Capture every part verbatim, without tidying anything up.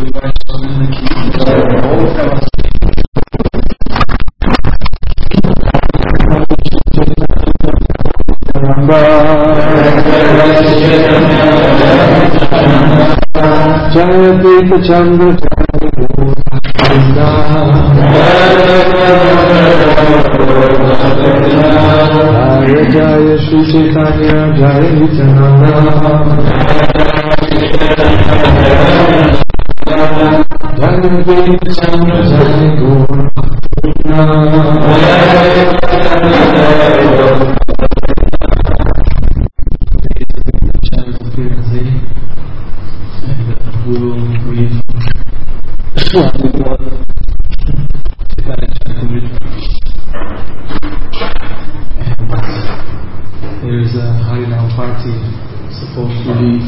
Jaya Chandra Jaya Jaya Shri Chaitanya Jaya Nityananda Jaya Chandra Jaya Gaur We will read there is a Harinam party supposed to leave.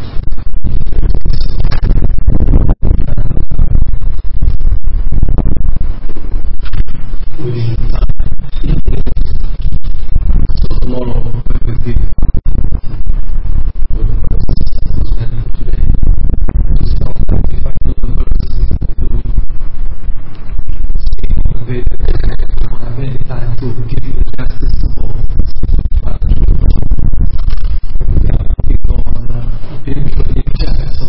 Within the time. So tomorrow we will be today. Just now identify the verses we have to see on the way that we don't have any time to give the justice of all. People on the appearing for the chat, so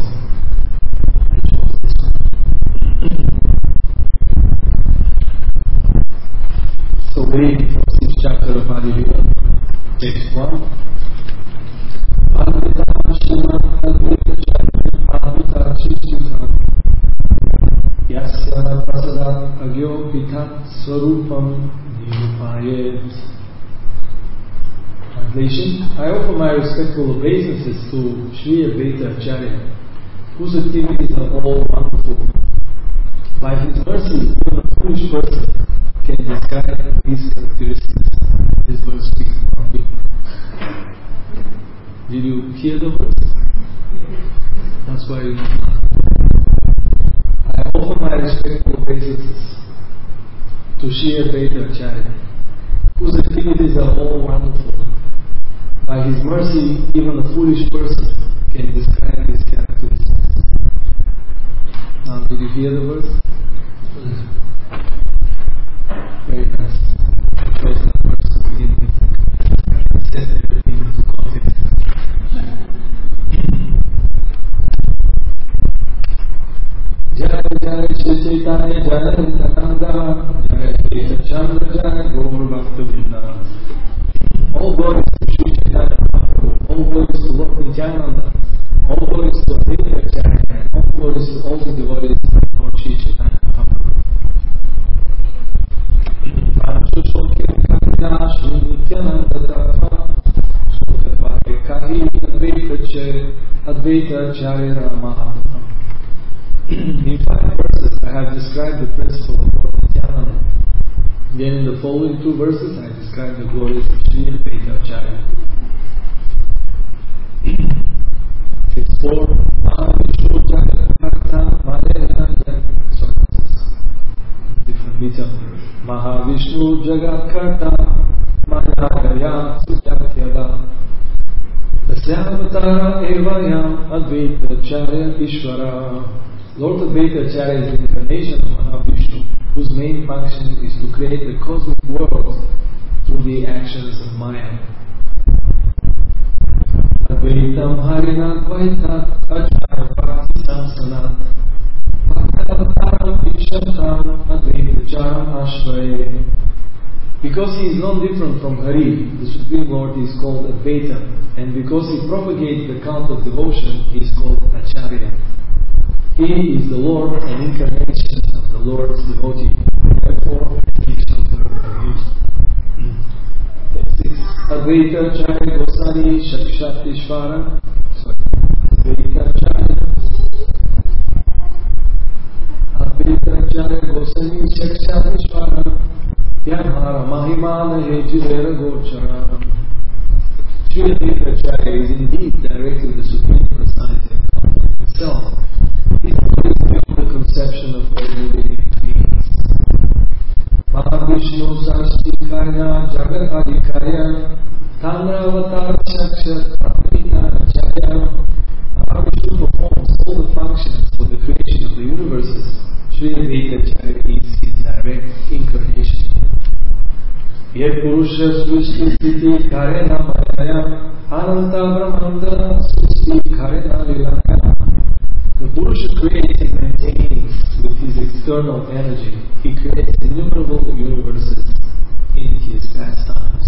So we from sixth chapter of Adi Lila, text one. Advaita Shima Advaita Chakra Advaita Chichika Yasya Prasadat Agyo Pitat Swarupam Nirupayet. Translation: I offer my respectful obeisances to Sri Advaita Acharya, whose activities are all wonderful. By his mercy, even a foolish person can describe these characteristics. This verse speaks about me. Did you hear the verse? That's why you I offer my respectful obeisances to Sri Advaita Acharya, whose activities are all wonderful. By his mercy, even a foolish person can describe these characteristics. Now, did you hear the verse? Very nice. Shows that verse to begin with. Set everything into context. Jaya Jaya Shri Chaitanya Jaya Nityananda Jaya Jaya Chandra Jaya Gaur Bhakta-vrinda. All glories to Shri Chaitanya Mahaprabhu, all glories to Lord Nityananda, all glories to Advaita Acharya, all glories to all the devotees of Lord Shri Chaitanya Mahaprabhu. Shokya Kamina Shri Nityananda Tata Shokya Bhakya Kahi Advaita Acharya Mahaprabhu. In five verses I have described the principle of Lord Nityananda. Then in the following two verses I describe the glories of Sri Advaita Acharya. Text four. Mahavishnu Jagatkarta Madena different meter. Mahavishnu Jagatkarta Madhagaya Sutatyada Tasyavatara Evayam Advaita Acharya Ishvara. Lord Advaita Acharya is the incarnation of Mahavishnu, whose main function is to create the cosmic world through the actions of Maya. Advaitam Harinat Vaitat Acharya Bhakti Samsanat Bhaktavataram Ishantam Advaita Charam Ashvaye. Because he is non-different from Hari, the Supreme Lord is called Advaita, and because he propagates the cult of devotion, he is called Acharya. He is the Lord and incarnation of the Lord's devotee. Therefore, he shall serve him. six. Advaita Acharya Gosani Shakshat Ishvara. Sorry. Advaita Acharya Advaita Acharya Gosani Shakshat Ishvara. Tyamhara Mahimana Hejivera Gochara. Sri Advaita Acharya is indeed directly the Supreme Personality of God himself. He is beyond the conception of ordinary beings. Mahavishnu Sarstikarya Jagat Adhikarya Tanravatar Shakshat Advaita Acharya. Mahavishnu performs all the functions for the creation of the Advaitacharya is his direct incarnation. Ye Purusha Srishti Sthiti Karena Mayaya Ananta Brahmanda Srishti Karena Lilaya. The Purusha creates and maintains with his external energy. He creates innumerable universes in his pastimes.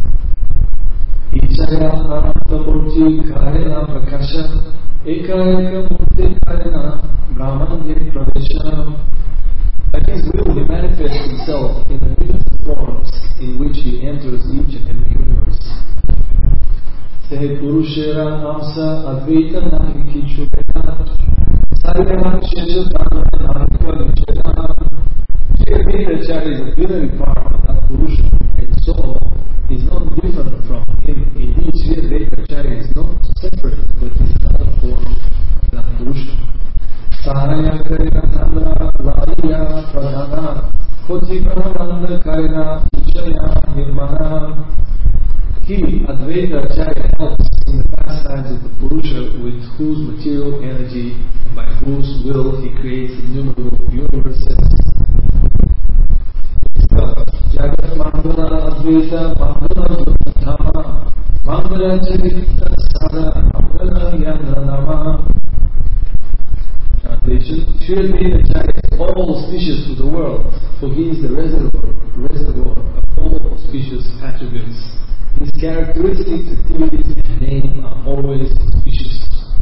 Ichaya Ananta Murti Karena Prakasha Eka Eka Murti Karena Brahmande Pravesha. By his will he manifests himself in the different forms in which he enters each and every universe. Sehe Purushera Hamsa Advaita Nahi Kichubeta Saryanam Sheshatana Nahika Vicheta. Advaitacharya is a binary part of that Purusha, and so is not different from him. Indeed, Sri Advaitacharya is not separate, but is another form of that Purusha. Sahaya Karina Tandra Laya Pradhana Koti Prananda Karina Ichaya Nirmana. He, Advaitacharya, helps in the pastimes of the Purusha with whose material energy and by whose will he creates innumerable universes. Jagat Mangala Advaita Mangala Dhama Mangala Charita Sada Mangala Yandranama. Translation: Sri Advaitacharya is all auspicious to the world, for he is the reservoir, reservoir of all auspicious attributes. His characteristics, activities, and name are always auspicious.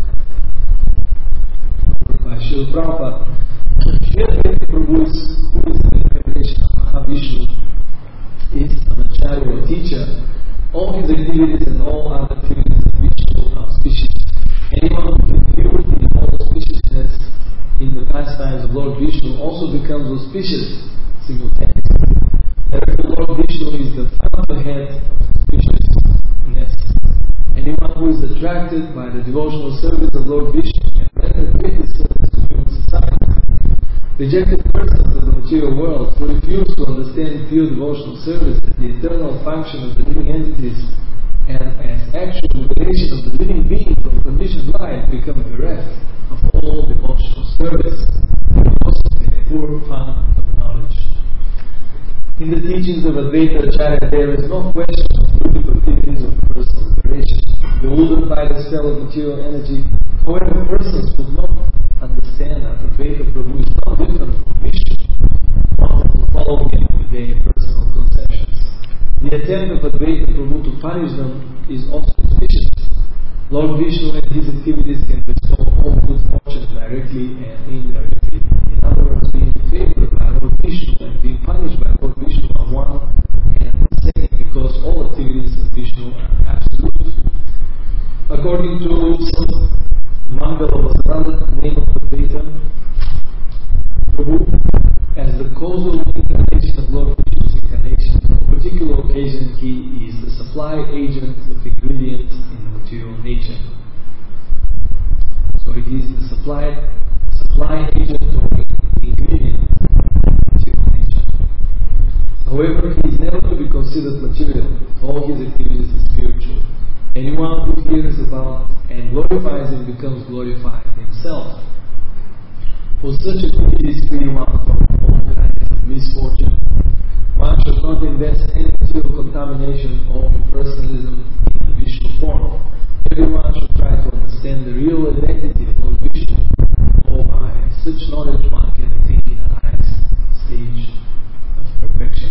By Srila Prabhupada, Sri Advaita Prabhu, who is the incarnation of Mahavishnu, is an acharya or teacher. All his activities and all other activities of Vishnu are auspicious. Anyone who is viewed in all auspiciousness in the pastimes of Lord Vishnu also becomes auspicious simultaneously. Therefore, Lord Vishnu is the fountainhead of auspiciousness. Anyone who is attracted by the devotional service of Lord Vishnu can render greatest service to human society. Rejected persons of the material world who refuse to understand pure devotional service as the eternal function of the living entities and as actual liberation of the living being from conditioned life become bereft of all devotional service because of their poor fund of knowledge. In the teachings of Advaitacharya, there is no question of fruitive activities of personal liberation. Bewildered by the spell of material energy, however, persons would not understand that Advaita Prabhu is not different from Vishnu, wanting to follow him with their personal conceptions. The attempt of Advaita Prabhu to punish them is also suspicious. Lord Vishnu and his activities can bestow all good fortune directly and indirectly. In other words, being favored by Lord Vishnu and being punished by Lord Vishnu are one and the same, because all activities of Vishnu are absolute. According to some, Mangala was another name of Advaita Prabhu as the causal incarnation of Lord Vishnu's incarnation. On a particular occasion, he is the supply agent of ingredients in the material nature. So it is the supply supply agent of ingredients in the material nature. However, he is never to be considered material. All his activities are spiritual. Anyone who hears about and glorifies him becomes glorified himself. For such activities free one from all kinds of misfortune. One should not invest any material contamination or impersonalism in the Vishnu form. Everyone should try to understand the real identity of Lord Vishnu, or by such knowledge one can attain the highest stage of perfection.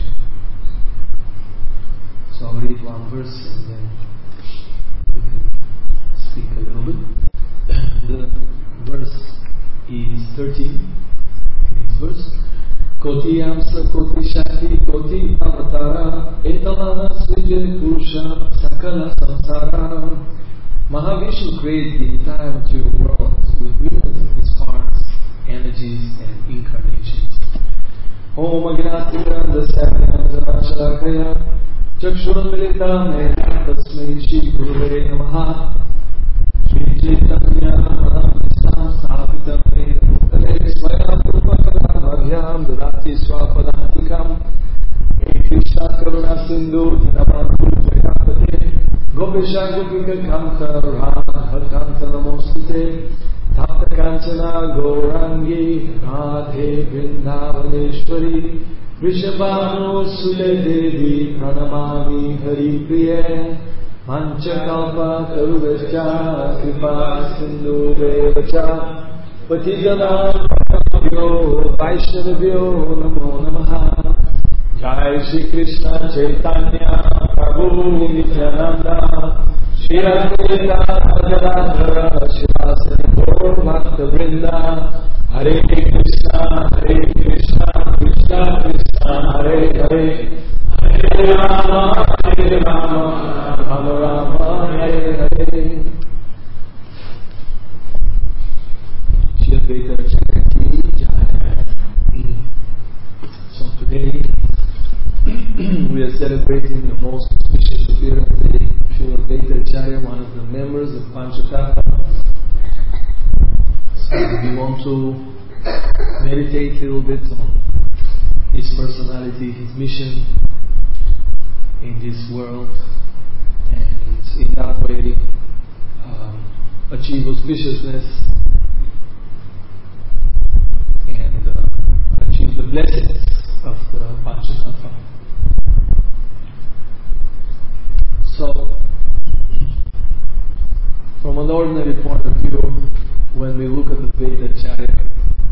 So I'll read one verse and then we can speak a little bit. The verse is thirteen. Next verse. Koti Amsa Koti Shakti Koti Avatara Etalana Srijya Purusha Sakala Samsara. Mahavishnu created the entire material world with millions of its parts, energies, and incarnations. Om Agnati Grandasya Shalakaya Chakshurmilita Mera Tasmai Shri Gurave Namaha Shri Chaitanya Manavishtam Sthapitam Mera Bhutale Swaya Purvakara Madhyam Dadati Swapadantikam Hey Krishna Karuna Sindhu Dinabandhu Jayapate Gopesha Gopika Kanta Radha Kanta Namostute Tapta Kanchana Gaurangi Radhe Vrindavaneshwari Vrishabhanu Sule Devi Pranamami Hari Priya Manchakalpa Taruvascha Kripa Sindhu Vevacha Patitanam Pavanabhyo Vaishnavabhyo Namo Namaha Jai Shri Krishna Chaitanya Prabhu Nityananda Shri Advaita Gadadhara Shivasana Gaur Bhakta Vrinda Hare Krishna Hare Krishna Krishna Krishna Hare Hare Hare Rama Hare Rama Rama Rama Hare Hare. Shri Advaita Acharya Ki Jai. So today we are celebrating the most auspicious appearance day. Shri Advaita Acharya, one of the members of Panchatattva. So we want to meditate a little bit on his personality, his mission in this world, and in that way um, achieve auspiciousness and uh, achieve the blessings of the Panchatattva. So, from an ordinary point of view, when we look at the Advaita Acharya,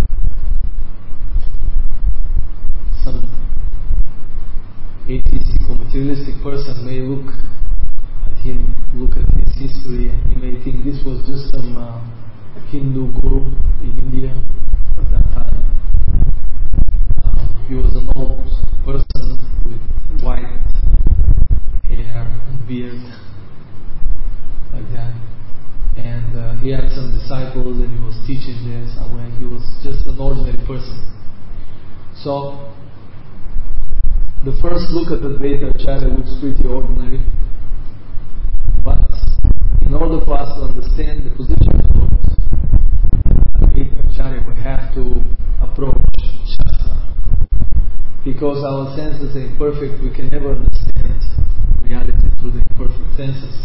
some atheistic or materialistic person may look at him, look at his history, and he may think this was just some uh, Hindu guru in India at that time. Um, he was an old person with white hair and beard, like that. And uh, he had some disciples and he was teaching there somewhere. He was just an ordinary person. So, the first look at the Advaita Acharya looks pretty ordinary. But, in order for us to understand the position of the Advaita Acharya, we have to approach Shastra. Because our senses are imperfect, we can never understand reality through the imperfect senses.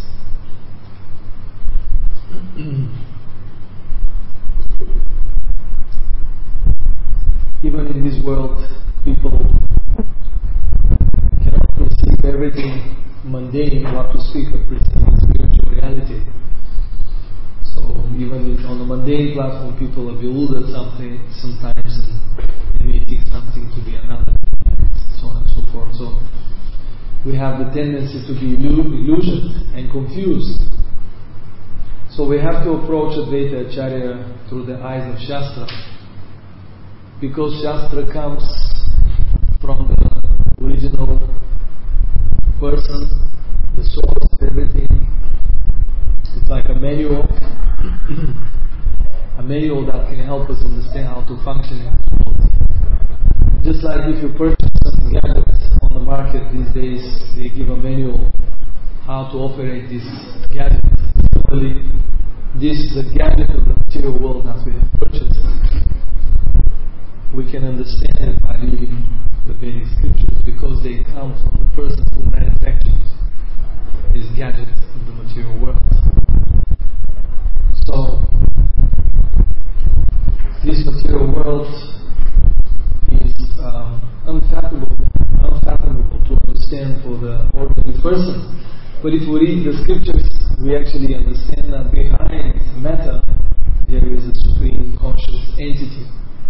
Even in this world, people cannot perceive everything mundane, what to speak of perceiving spiritual reality. So even in, on a mundane platform, people are bewildered something sometimes, and they may think something to be another, and so on and so forth. So we have the tendency to be illusioned and confused. So we have to approach Advaita Acharya through the eyes of Shastra, because Shastra comes from the original person, the source of everything. It's like a manual, a manual that can help us understand how to function in this world. Just like if you purchase some gadgets on the market these days, they give a manual how to operate this gadget. This is the gadget of the material world that we have purchased. We can understand it by reading the Vedic scriptures, because they come from the person who manufactures this gadget of the material world. So, this material world is um, unfathomable, unfathomable to understand for the ordinary person. But if we read the scriptures, we actually understand that behind matter there is a supreme conscious entity.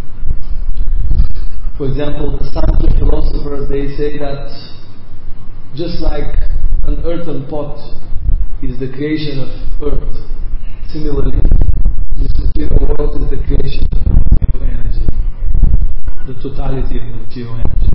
For example, the Sankhya philosophers, they say that just like an earthen pot is the creation of earth, similarly, this material world is the creation of material energy, the totality of the material energy.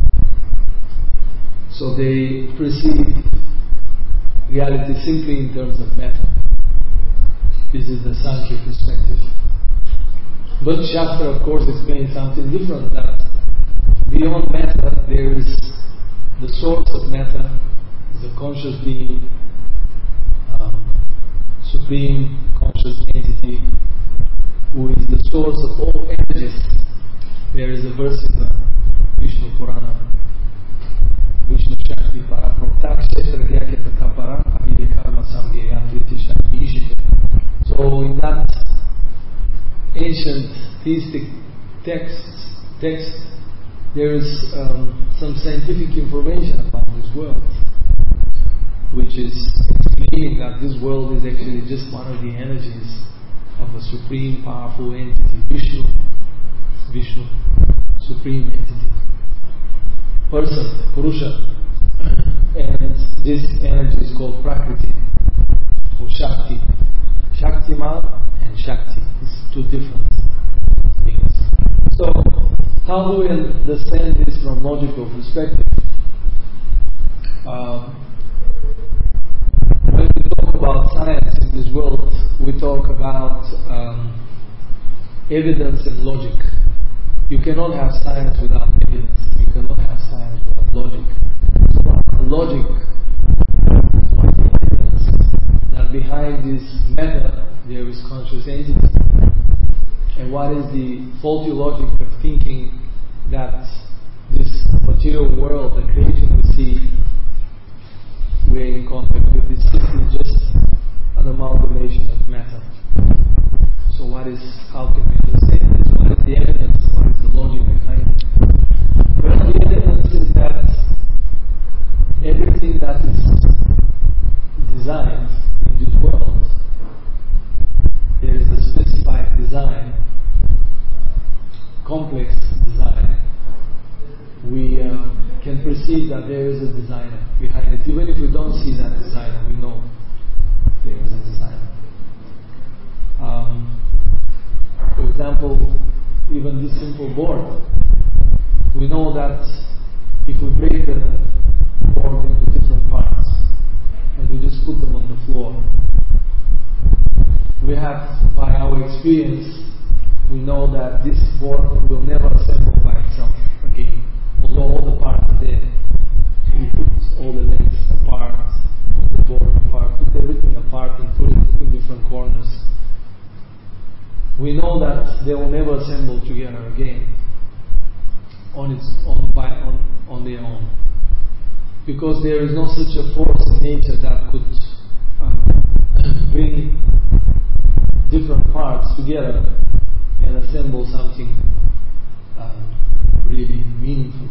So they perceive reality simply in terms of matter. This is the Sankhya perspective. But Shastra, of course, explains something different, that beyond matter there is the source of matter, is a conscious being, um, supreme conscious entity, who is the source of all energies. There is a verse in the Vishnu Purana, Vishnu Shakti Paraprokta Kshetra Vyaketa Kapara Avide Karma Samgaya Priti Shakti Ishite. So in that ancient theistic texts, text, there is um, some scientific information about this world, which is explaining that this world is actually just one of the energies of a supreme, powerful entity, Vishnu, Vishnu, supreme entity, person, Purusha, and this energy is called Prakriti or Shakti. Shaktiman and Shakti is two different things. So, how do we understand this from logical perspective? Um, when we talk about science in this world, we talk about um, evidence and logic. You cannot have science without evidence. You cannot have science without logic. So the logic, what the evidence that behind this matter there is conscious entity, and what is the faulty logic of thinking that this material world, the creation we see, we're in contact with, is simply just an amalgamation of matter. So what is, how can we understand this? What is the evidence? What is the logic behind it? Well, the evidence is that everything that is designed in this world, there is a specified design, complex design. We uh, can perceive that there is a designer behind it. Even if we don't see that designer, we know there is a designer. Um, for example, even this simple board, we know that if we break the board into different parts and we just put them on the floor, we have, by our experience, we know that this board will never assemble by itself again. Although all the parts are there, we put all the lengths apart, put the board apart, put everything apart and put it in different corners. We know that they will never assemble together again on its on by on, on their own, because there is no such a force in nature that could uh, bring different parts together and assemble something um, really meaningful.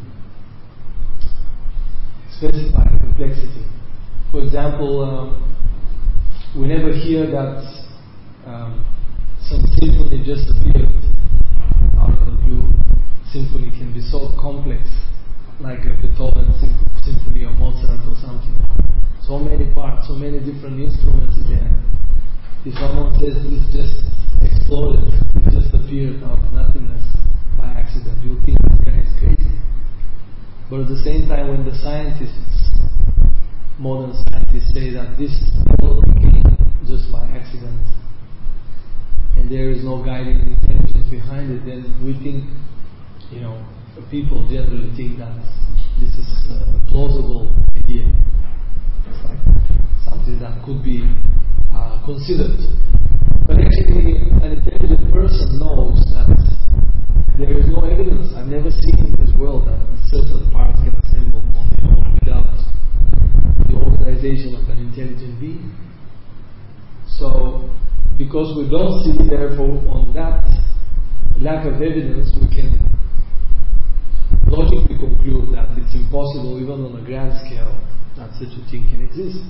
Specified complexity. For example, um, we never hear that um, some symphony just appeared out of the blue. Symphony can be so complex, like a Beethoven symphony or Mozart or something. So many parts, so many different instruments there. If someone says this just exploded, it just appeared out of nothingness by accident, you'll think this guy is crazy. But at the same time, when the scientists, modern scientists, say that this world became just by accident and there is no guiding intelligence behind it, then we think, you know, people generally think that this is a plausible idea. It's like something that could be uh, considered. But actually, an intelligent person knows that there is no evidence. I've never seen in this world that certain parts can assemble on their own without the organization of an intelligent being. So, because we don't see, therefore, on that lack of evidence, we can logically conclude that it's impossible, even on a grand scale, that such a thing can exist.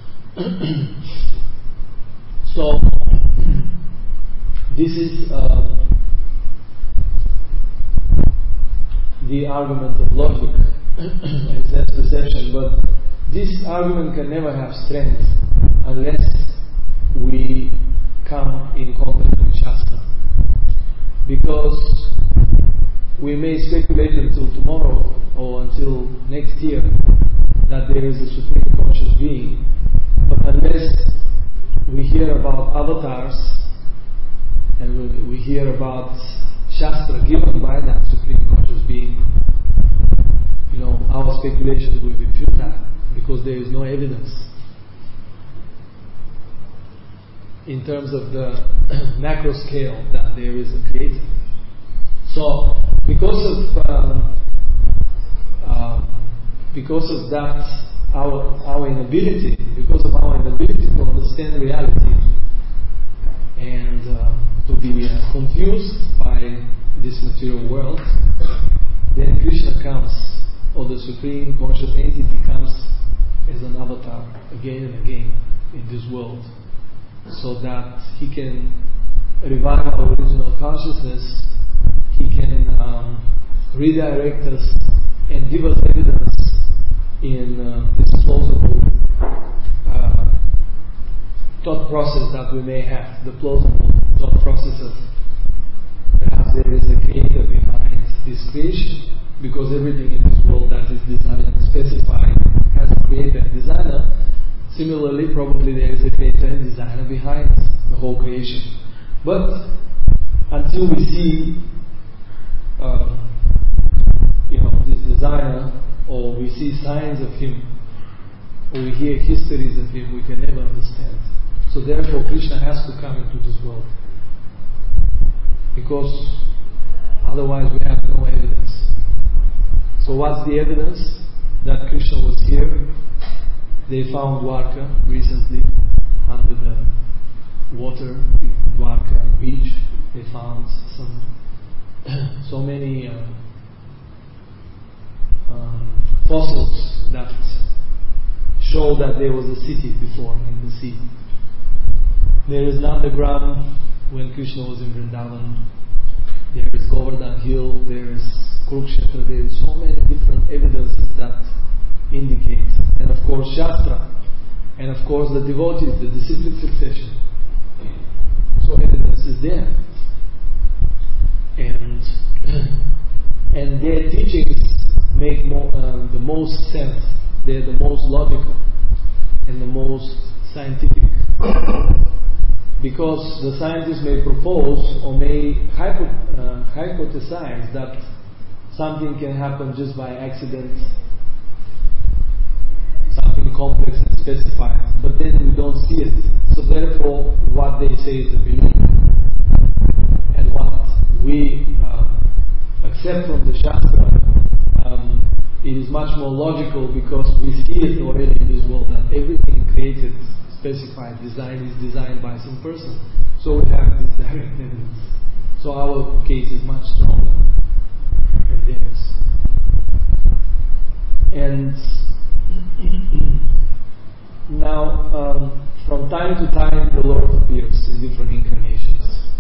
So, this is uh, the argument of logic and sense perception, but this argument can never have strength unless we come in contact with Shastra. Because we may speculate until tomorrow or until next year that there is a Supreme Conscious Being, but unless we hear about avatars and we hear about Shastra given by that Supreme Conscious Being, you know, our speculations will be futile because there is no evidence in terms of the macro scale that there is a creator. So, because of um, uh, because of that, our our inability, because of our inability to understand reality and uh, to be uh, confused by this material world, then Krishna comes, or the Supreme Conscious Entity comes as an avatar again and again in this world, so that he can revive our original consciousness, he can um, redirect us and give us evidence in uh, this plausible uh, thought process that we may have, the plausible thought process of perhaps there is a creator behind this creation, because everything in this world that is designed and specified has a creator and designer. Similarly, probably there is a creator and designer behind the whole creation. But until we see uh, you know, this designer, or we see signs of him, or we hear histories of him, we can never understand. So therefore Krishna has to come into this world, because otherwise we have no evidence. So what's the evidence that Krishna was here? They found Dwarka recently under the water, the Dwarka beach. They found some so many uh, um, fossils that show that there was a city before in the sea. There is Nandagram when Krishna was in Vrindavan. There is Govardhan Hill. There is Kurukshetra. There is so many different evidences that indicate. And of course Shastra. And of course the devotees, the disciplic succession. So evidence is there. And and their teachings make more, uh, the most sense. They're the most logical and the most scientific. Because the scientists may propose or may hypo, uh, hypothesize that something can happen just by accident, something complex and specified, but then we don't see it. So therefore, what they say is a belief, and what we uh, accept from the Shastra, um, it is much more logical, because we see it already in this world that everything created, specified, design is designed by some person. So we have this direct evidence. So our case is much stronger than theirs. And now, um, from time to time, the Lord appears in different incarnations.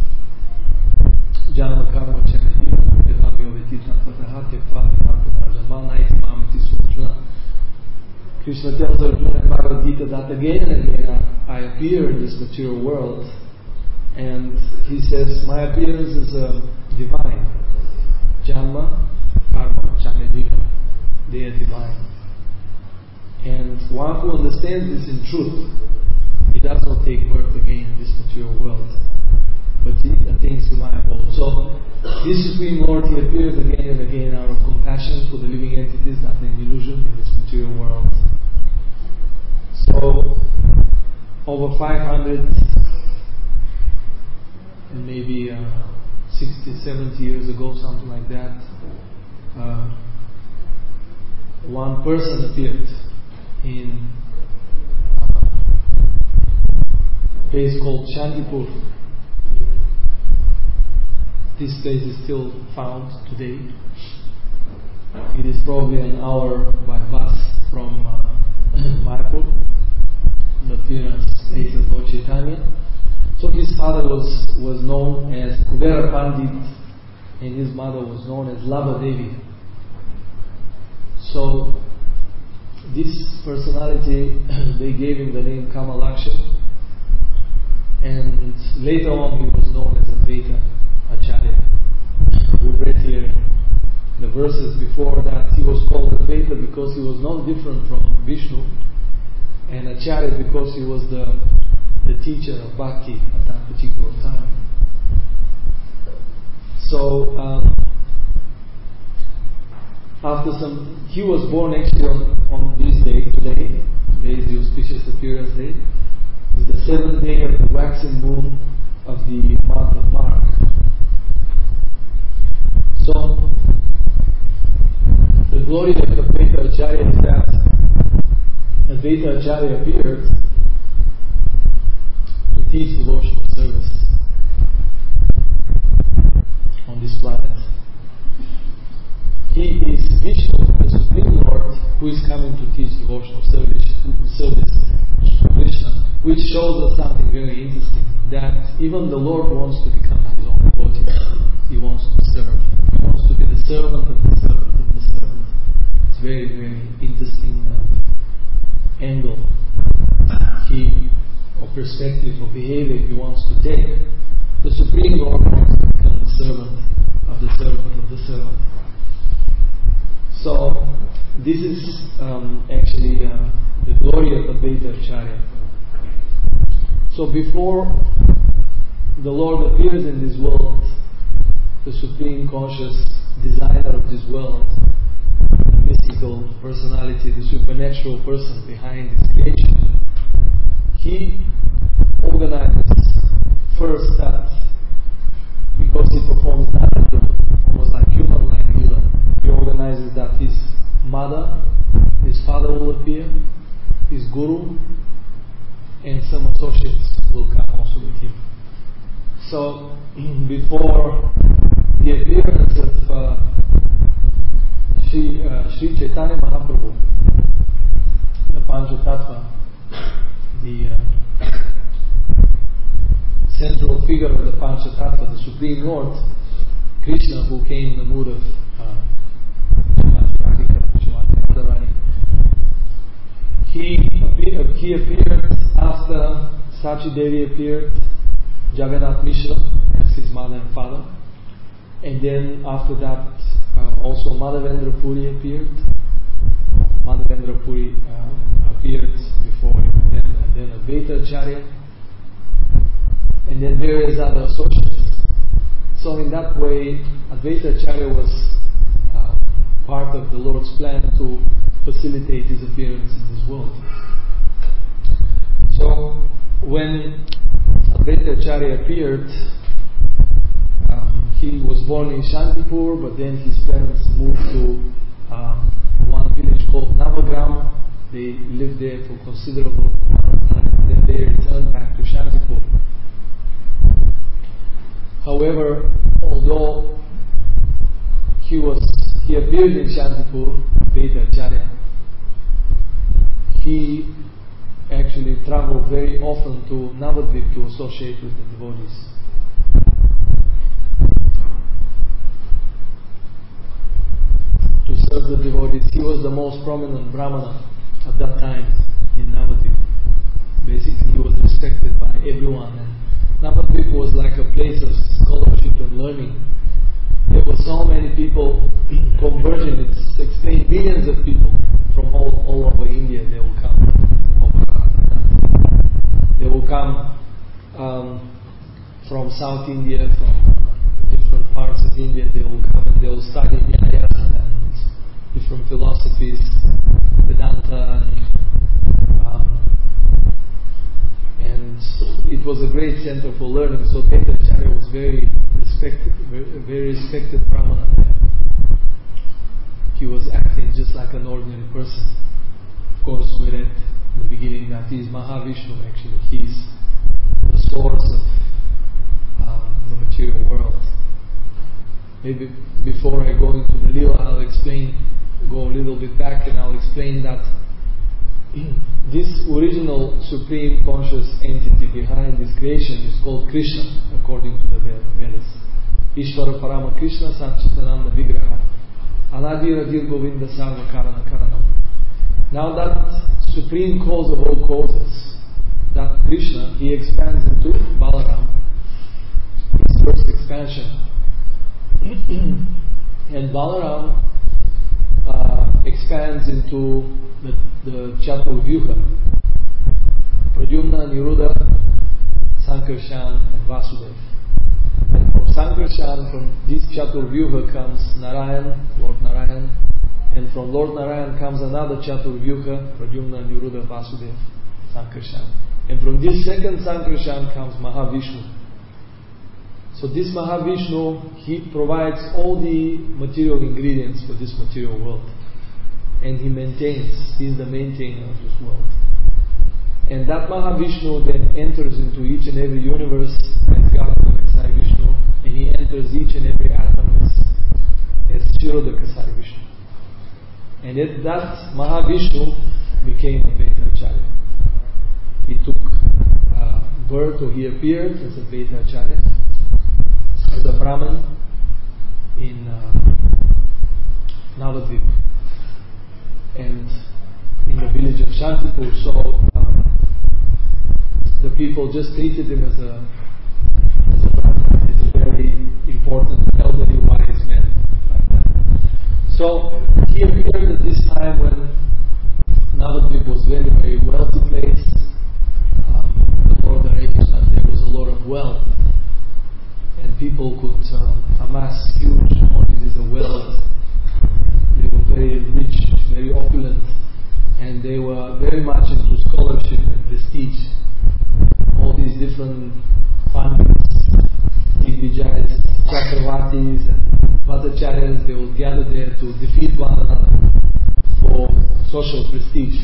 Janma karma chanetiya, etamyo vetita pataha, tekva vihartanarjama, naiti mamiti suarjuna. Krishna tells Arjuna in Bhagavad Gita that again and again I appear in this material world, and he says, my appearance is uh, divine. Janma, karma, chanediya. They are divine. And one who understands this in truth, he does not take birth again in this material world, but he attains to my abode. So this Supreme Lord, he appears again and again out of compassion for the living entities that are in illusion in this material world. So over five hundred and maybe uh, sixty, seventy years ago, something like that, uh, one person appeared in a place called Shantipur. This place is still found today. It is probably an hour by bus from uh, Mayapur, the appearance place of Lord Chaitanya. So his father was, was known as Kuvera Pandit, and his mother was known as Lava Devi. So this personality, they gave him the name Kamalaksha, and later on he was known as Advaita Acharya. We read here the verses before that he was called Advaita because he was not different from Vishnu, and Acharya because he was the, the teacher of Bhakti at that particular time. So um, after some, he was born actually on, on this day, today. Today is the auspicious appearance day. It's the seventh day of the waxing moon of the month of March. So the glory of Advaita Acharya is that Advaita Acharya appeared to teach devotional service. who is coming to teach devotional service, service to Krishna, which shows us something very interesting, that even the Lord wants to become his own devotee. He wants to serve. He wants to be the servant of the servant of the servant. It's very, very interesting uh, angle, he, or perspective or behavior he wants to take. The Supreme Lord wants to become the servant of the servant of the servant. So, this is um, actually uh, the glory of Advaita Acharya. So before the Lord appears in this world, the Supreme Conscious Designer of this world, the mystical personality, the supernatural person behind this creation, he organizes first that, because he performs Narada, almost like human-like Lila, he organizes that his mother, his father will appear, his guru, and some associates will come also with him. So, before the appearance of uh, Sri, uh, Sri Chaitanya Mahaprabhu, the Panchatattva, the uh, central figure of the Panchatattva, the Supreme Lord, Krishna, who came in the mood of uh, Srimati Radhika, Srimati Radharani, he, appear, he appeared after Sachi Devi appeared, Jagannath Mishra as his mother and father, and then after that uh, also Madhavendra Puri appeared. Madhavendra Puri uh, appeared before him, then, and then Advaita Acharya, and then various other associates. So in that way, Advaita Acharya was uh, part of the Lord's plan to facilitate his appearance in this world. So when Advaita Acharya appeared, um, he was born in Shantipur, but then his parents moved to um, one village called Navagram. They lived there for considerable amount of time, and then they returned back to Shantipur. However, although he was he appeared in Shantipur, Advaita Acharya, he actually traveled very often to Navadvip to associate with the devotees. To serve the devotees. He was the most prominent Brahmana at that time in Navadvip. Basically, he was respected by everyone, and Navadvip was like a place of scholarship and learning. There were so many people converging. It's explained millions of people from all, all over India. They will come. They will come um, from South India, from different parts of India. They will come and they will study Nyaya and different philosophies, Vedanta, and, um, and it was a great center for learning. So Advaita Acharya was very respected, very, very respected Brahmana there. He was acting just like an ordinary person. Of course, we read in the beginning that he is Mahavishnu. Actually, he is the source of um, the material world. Maybe before I go into the Lila, I'll explain, go a little bit back, and I'll explain that this original supreme conscious entity behind this creation is called Krishna, according to the Vedas. Ishvara Parama Krishna Satchitananda Vigraha Anadi Radil Govinda Sarva Karana Karanam. Now that supreme cause of all causes, that Krishna, he expands into Balaram, his first expansion. And Balaram uh, expands into the, the Chaturvyuha, Pradyumna, Niruddha, Sankarshan and Vasudeva. And from Sankarshan, from this Chaturvyuha comes Narayan, Lord Narayan, and from Lord Narayan comes another Chaturvyuha, Pradyumna, Niruddha, Vasudeva, Sankarshan. And from this second Sankarshan comes Mahavishnu. So this Mahavishnu, he provides all the material ingredients for this material world. And he maintains, he is the maintainer of this world. And that Mahavishnu then enters into each and every universe as Gautam Kasai Vishnu, and he enters each and every atom as, as Shiroda Kasai Vishnu. And yet that Mahavishnu became Advaita Acharya. He took uh, birth, or he appeared as Advaita Acharya, as a Brahmin in uh, Navadvip. And in the village of Shantipur, so um, the people just treated him as a as a Brahmin, as a very important, elderly, wise man, like that. So he appeared at this time when Navadvip was very, very wealthy place. Um, the Lord Hare Krishna, there was a lot of wealth, and people could um, amass huge quantities of wealth. They were very rich, very opulent, and they were very much into scholarship and prestige. All these different Pandits, Digvijayas, Chakravartis and Bhattacharyas, they would gather there to defeat one another for social prestige.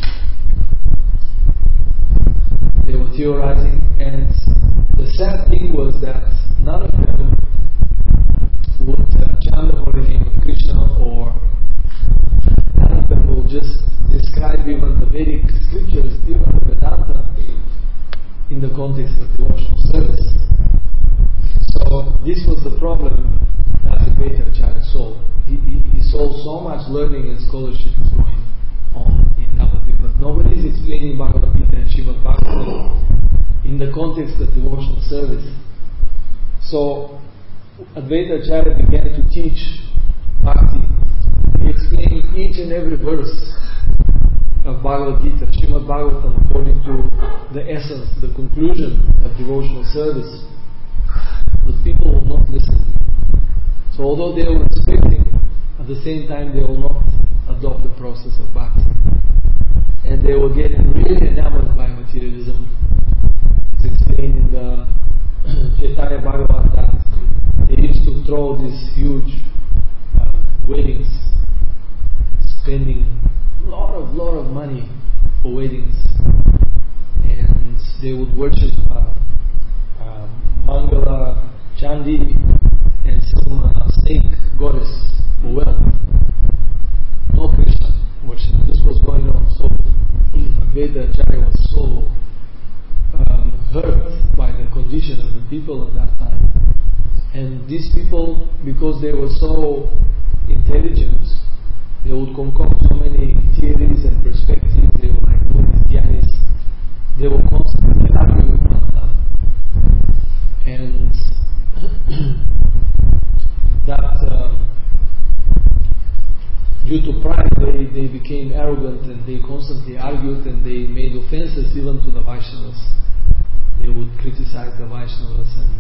They were theorizing, and the sad thing was that none of them would uh, chant the holy name of Krishna, or none of them will just describe even the Vedic scriptures, even the Vedanta, in the context of devotional service. So this was the problem that Advaita Acharya saw. He, he, he saw so much learning and scholarship is going on in Navadvip, but nobody is explaining Bhagavad Gita and Srimad Bhagavatam in the context of devotional service. So Advaita Acharya began to teach Bhakti. He explained each and every verse of Bhagavad Gita, Srimad Bhagavatam, according to the essence, the conclusion of devotional service. But people will not listen to him. So although they were respecting, at the same time they will not adopt the process of bhakti. And they were getting really enamored by materialism. It's explained in the Chaitanya Bhagavat that they used to throw these huge uh, weddings, spending a lot of, lot of money for weddings. And they would worship uh, uh, Mangala, Chandi, and some uh, snake goddess for wealth. No Krishna worship. This was going on. So Advaita Acharya was so um, hurt by the condition of the people at that time. And these people, because they were so intelligent, they would concoct so many theories and perspectives. They were like Buddhist Dhyanis. They were constantly arguing with one another. And that um, due to pride, they, they became arrogant, and they constantly argued, and they made offenses even to the Vaishnavas. They would criticize the Vaishnavas and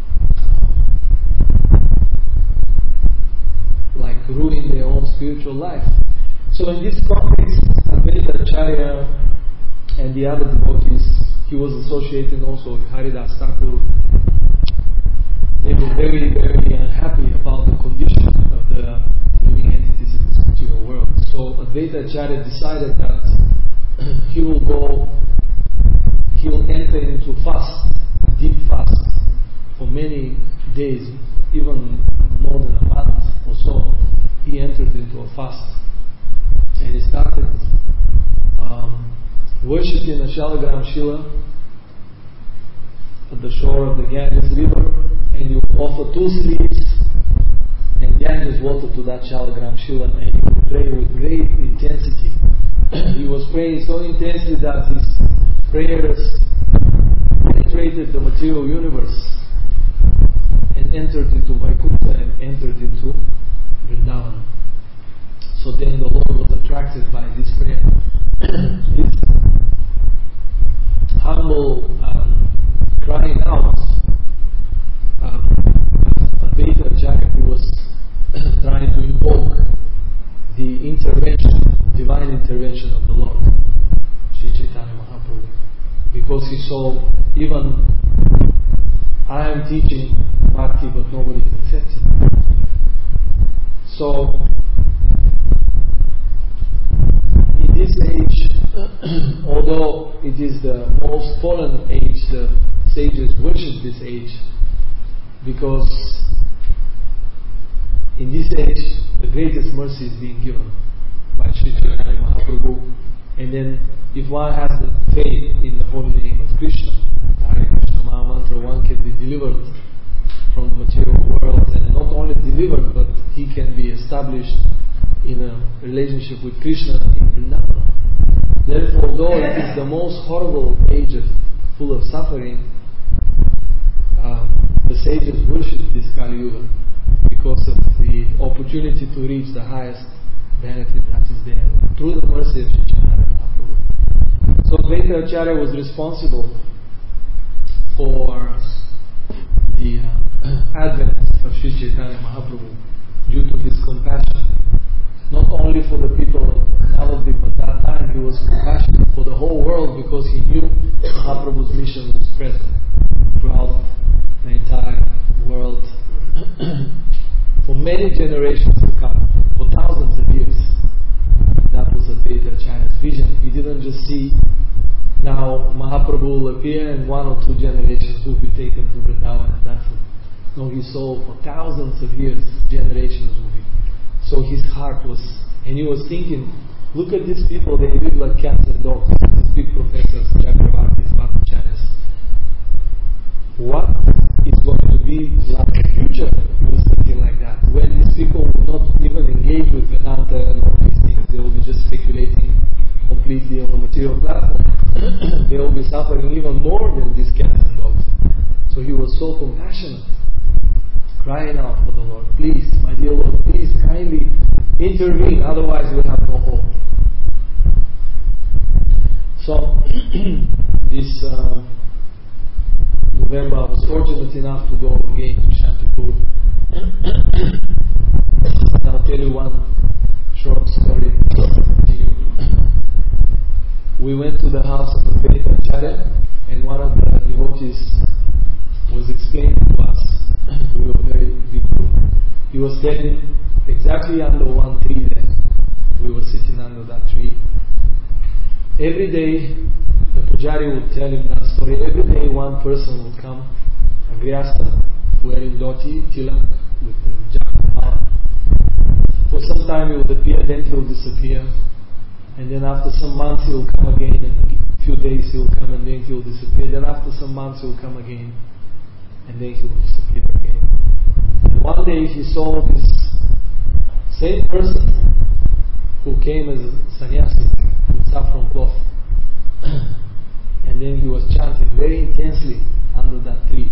like ruin their own spiritual life. So in this context, Advaita Acharya and the other devotees, he was associated also with Haridas Thakur. They were very, very unhappy about the condition of the living entities in this material world. So Advaita Acharya decided that he will go, he will enter into fast, deep fast, for many days, even more than a month or so. He entered into a fast, and he started um, worshipping a Shalagram Shila at the shore of the Ganges river, and he would offer tulsi leaves and Ganges water to that Shalagram Shila, and he would pray with great intensity. He was praying so intensely that his prayers penetrated the material universe and entered into Vaikuntha and entered into Vrindavan. So then the Lord was attracted by this prayer. This humble um, crying out um, Advaita Acharya, who was trying to invoke the intervention, divine intervention of the Lord, Sri Chaitanya Mahaprabhu, because he saw, even I am teaching bhakti, but nobody is accepting. So in this age, although it is the most fallen age, the sages worship this age, because in this age the greatest mercy is being given. by Sri Chaitanya Mahaprabhu. And then if one has the faith in the holy name of Krishna, Hare Krishna Maha Mantra, one can be delivered from the material world, and not only delivered, but he can be established in a relationship with Krishna in Vrindavan. Therefore, although it is the most horrible age of, full of suffering, um, the sages worship this Kali Yuga because of the opportunity to reach the highest benefit that is there through the mercy of Sri Chaitanya Mahaprabhu. So Advaita Acharya was responsible for the uh, advent of Sri Chaitanya Mahaprabhu due to his compassion, not only for the people of Navadvip at that time. He was compassionate for the whole world because he knew Mahaprabhu's mission would spread throughout the entire world for many generations to come, for thousands of years. That was Advaita Acharya's vision. He didn't just see now Mahaprabhu will appear and one or two generations will be taken to Vrindavan and that's it. No, he saw for thousands of years, generations will be. So his heart was, and he was thinking, look at these people, they live like cats and dogs, these big professors, Chakravartis, Bhattacharyas. What is going to be like the future? He was thinking like that. When these people will not even engage with Vedanta and all these things, they will be just speculating completely on a material platform. They will be suffering even more than these cats and dogs. So he was so compassionate, crying out for the Lord, please, my dear Lord, please kindly intervene, otherwise we have no hope. So, this uh, November I was fortunate enough to go again to Shantipur. And I'll tell you one short story to you. We went to the house of Advaita Acharya, and one of the devotees was explaining to us. We were very big group. He was standing exactly under one tree there. We were sitting under that tree. Every day, the pujari would tell him that story. Every day, one person would come, a grihastha, wearing dhoti, tilak, with the japa. For some time he would appear, then he would disappear. And then after some months he will come again, and a few days he will come, and then he will disappear. Then after some months he will come again, and then he will disappear again. And one day he saw this same person who came as a sannyasi with saffron cloth, and then he was chanting very intensely under that tree.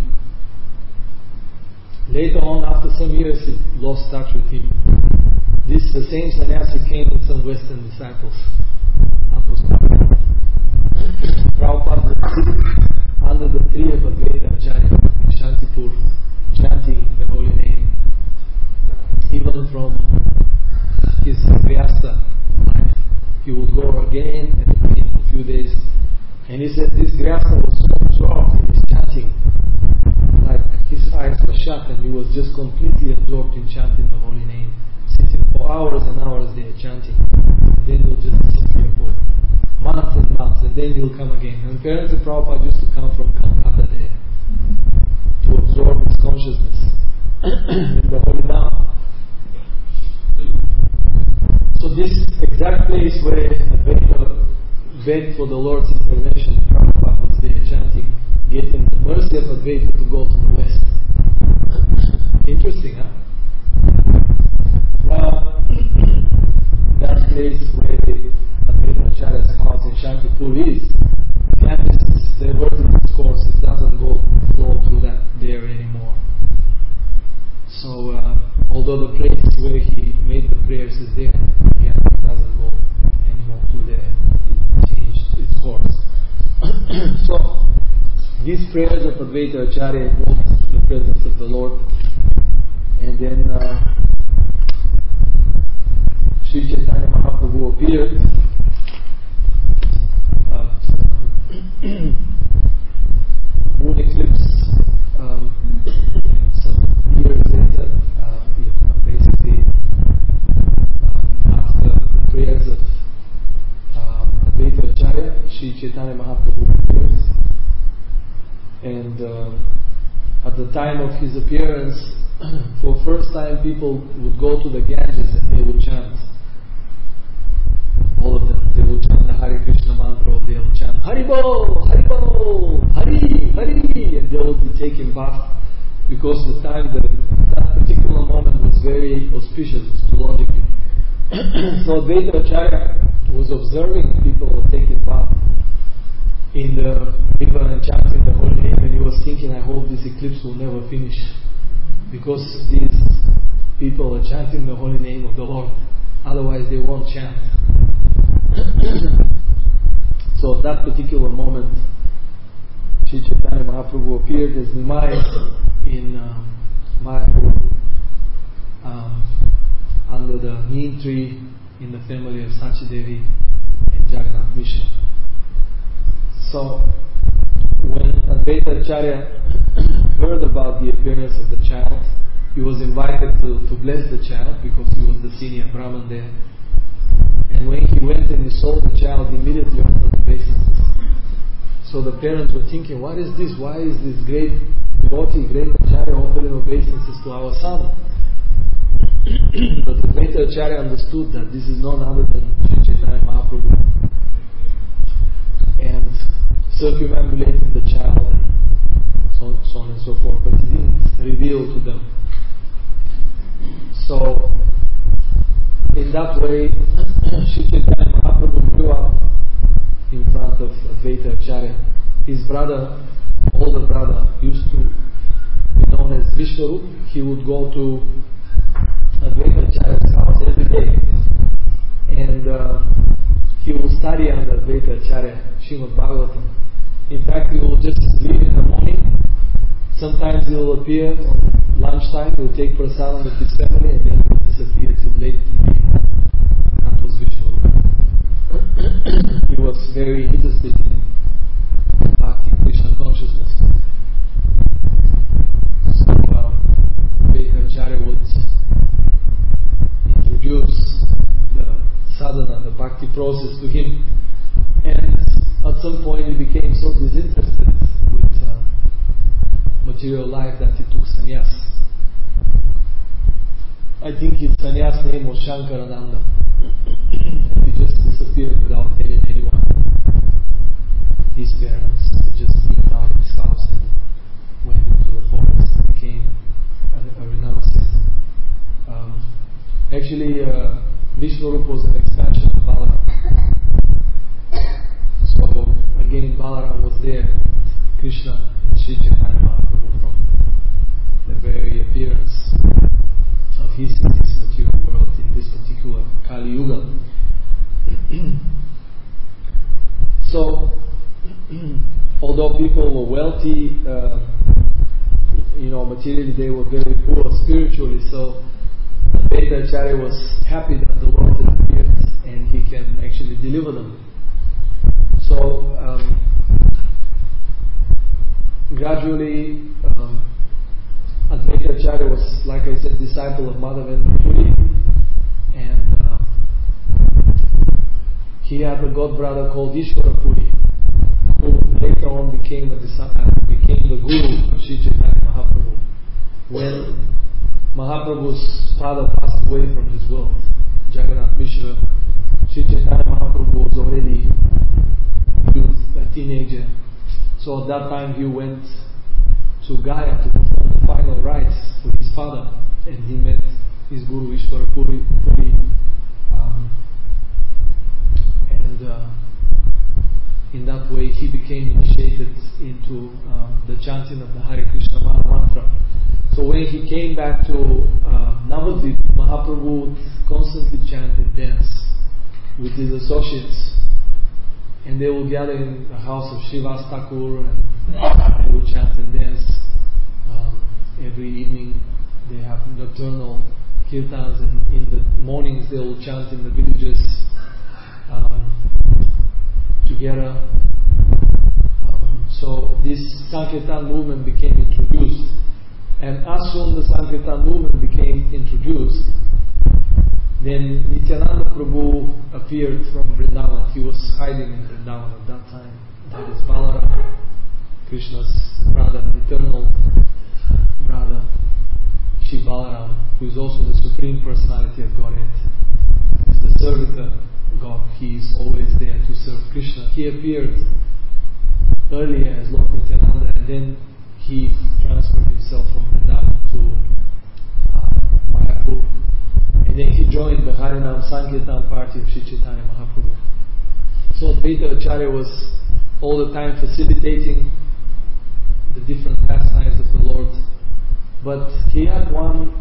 Later on, after some years, he lost touch with him. This the same sannyasi came with some Western disciples. That was Prabhupada. Prabhupada was sitting under the tree of Advaita Acharya in Shantipur, chanting the holy name. Even from his grihastha life, he would go again and again for a few days. And he said this grihastha was so absorbed in his chanting, like his eyes were shut, and he was just completely absorbed in chanting the holy name, sitting for hours and hours there chanting. And then he'll just disappear for months and months, and then he'll come again. And apparently Prabhupada used to come from Calcutta there to absorb his consciousness in the holy Dham. So this exact place where Advaita begged for the Lord's intervention, Prabhupada was there chanting, getting the mercy of Advaita to go to the west. Interesting, huh? Now, that place where Advaita Acharya's house in Shantipur is, Ganges is diverted its course. It doesn't go flow through that there anymore. So, uh, although the place where he made the prayers is there, Ganges doesn't go anymore through there. It changed its course. So, these prayers of Advaita Acharya invoked the presence of the Lord, and then uh, Sri Chaitanya Mahaprabhu appeared at uh, moon eclipse um, some years later, uh, basically uh, after the prayers of uh, Advaita Acharya, Sri Chaitanya Mahaprabhu appeared, and uh, at the time of his appearance, for the first time people would go to the Ganges and they would chant all of them, they will chant the Hare Krishna mantra, or they will chant Haribol, Haribol, Hari, Hari, and they will be taken back, because the time, that, that particular moment was very auspicious astrologically. So Advaita Acharya was observing people taking bath in the river and chanting the holy name, and he was thinking, I hope this eclipse will never finish, because these people are chanting the holy name of the Lord, otherwise they won't chant. So at that particular moment, Sri Chaitanya Mahaprabhu appeared as Nimai in um, Mayapur, um, under the neem tree in the family of Sachi Devi and Jagannath Mishra. So when Advaita Acharya heard about the appearance of the child, he was invited to, to bless the child, because he was the senior Brahman there. And when he went and he saw the child, he immediately offered obeisances. So the parents were thinking, what is this? Why is this great devotee, great Acharya offering obeisances to our son? But the Advaita Acharya understood that this is none other than Sri Chaitanya Mahaprabhu, and circumambulated the child, and so, so on and so forth, but he didn't reveal to them. So in that way, Sri Chaitanya Mahaprabhu grew up in front of Advaita Acharya. His brother, older brother, used to be known as Vishwarup. He would go to Advaita Acharya's house every day, and uh, he will study under Advaita Acharya Srimad Bhagavatam. In fact, he will just leave in the morning. Sometimes he will appear on lunchtime, he will take prasadam with his family, and then he will disappear till late in the evening. That was Vishwarupa. He was very interested in bhakti, Krishna consciousness. So uh, Advaita Acharya would introduce the sadhana, the bhakti process to him, and at some point he became so disinterested with uh, material life that he took sannyas. I think his sannyas name was Shankarananda, and he just disappeared without telling anyone. His parents, they just sneaked out of his house and went into the forest and became a, a renunciate. Um, Actually, uh, Vishwarupa was an expansion of Balaram. So again, Balaram was there, Krishna and Sri Chaitanya Mahaprabhu, from the very appearance of his in this material world in this particular Kali Yuga. So, although people were wealthy, uh, you know, materially they were very poor spiritually, so Advaita Acharya was happy that the Lord had appeared and he can actually deliver them. So um, gradually um, Advaita Acharya was, like I said, disciple of Madhavendra Puri, and um, he had a god brother called Ishvara Puri, who later on became a disciple, became the guru of Sri Chaitanya Mahaprabhu. When Mahaprabhu's father passed away from his world, Jagannath Mishra, Sri Chaitanya Mahaprabhu was already a youth, a teenager. So at that time he went to Gaya to perform the final rites for his father, and he met his guru Ishvara Puri, Puri um, and uh, in that way he became initiated into uh, the chanting of the Hare Krishna Mantra. So when he came back to uh, Navadvip, Mahaprabhu would constantly chant and dance with his associates, and they will gather in the house of Srivas Thakur, and they will chant and dance. Um, every evening they have nocturnal kirtans, and in the mornings they will chant in the villages um, together. Um, so this Sankirtan movement became introduced. And as soon as the Sankirtan movement became introduced, then Nityananda Prabhu appeared from Vrindavan. He was hiding in Vrindavan at that time. That is Balaram, Krishna's brother, eternal brother, Shri Balaram, who is also the Supreme Personality of Godhead. He is the servitor God. He is always there to serve Krishna. He appeared earlier as Lord Nityananda, and then he transferred himself from Vrindavan to uh, Mayapur, and then he joined the Harinam Sankirtan party of Sri Chaitanya Mahaprabhu. So Advaita Acharya was all the time facilitating the different pastimes of the Lord, but he had one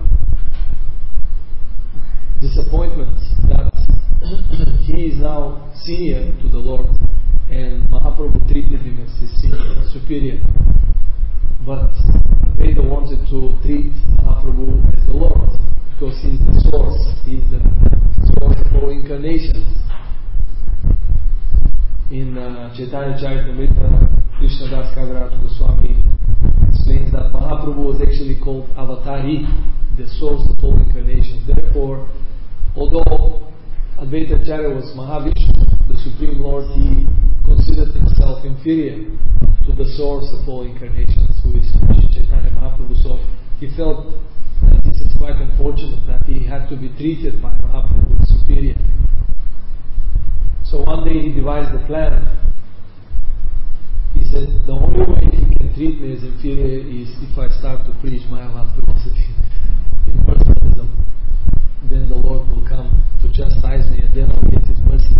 disappointment, that he is now senior to the Lord, and Mahaprabhu treated him as his senior, superior. But Advaita wanted to treat Mahaprabhu as the Lord, because he is the source, he is the source of all incarnations. In uh, Chaitanya Charitamrita, Krishnadas Kaviraj Goswami explains that Mahaprabhu was actually called Avatari, the source of all incarnations. Therefore, although Advaita Acharya was Mahavishnu, the Supreme Lord, he considered himself inferior to the source of all incarnations, who is Chaitanya Mahaprabhu. So he felt that this is quite unfortunate, that he had to be treated by Mahaprabhu as superior. So one day he devised a plan. He said, the only way he can treat me as inferior is if I start to preach Mayavad philosophy in personalism. Then the Lord will come to chastise me, and then I'll get His mercy.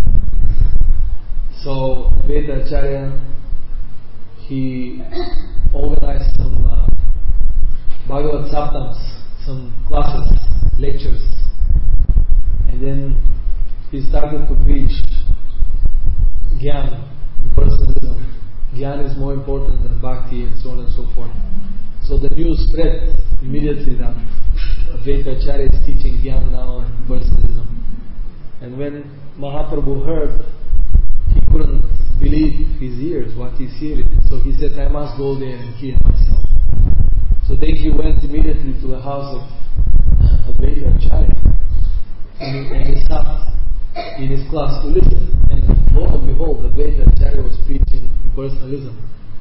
So Advaita Acharya, he organized some uh, Bhagavad Saptams, some classes, lectures, and then he started to preach Gyan, personalism. Gyan is more important than Bhakti, and so on and so forth. So the news spread immediately that Advaita Acharya is teaching Gyan now and personalism. And when Mahaprabhu heard, he couldn't believe his ears, what he's hearing. So he said, I must go there and hear myself. So then he went immediately to the house of Advaita Acharya, and he, and he sat in his class to listen. And lo and behold, Advaita Acharya was preaching personalism.